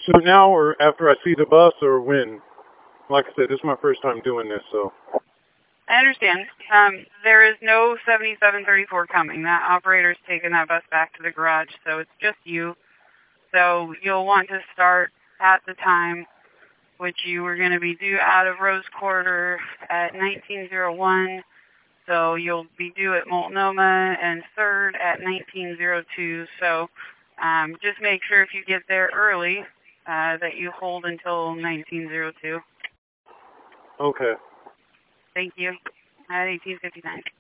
So now or after I see the bus or when? Like I said, this is my first time doing this, so. I understand. There is no 7734 coming. That operator's taking that bus back to the garage, so it's just you. So you'll want to start at the time which you were going to be due out of Rose Quarter at 1901. So you'll be due at Multnomah and 3rd at 1902. So just make sure if you get there early that you hold until 1902. Okay. Thank you. At 1859.